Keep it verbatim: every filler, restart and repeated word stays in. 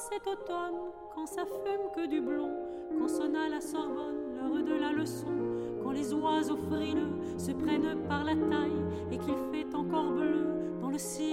cet automne, quand ça fume que du blond, quand sonne à la Sorbonne l'heure de la leçon, quand les oiseaux frileux se prennent par la taille et qu'il fait encore bleu dans le ciel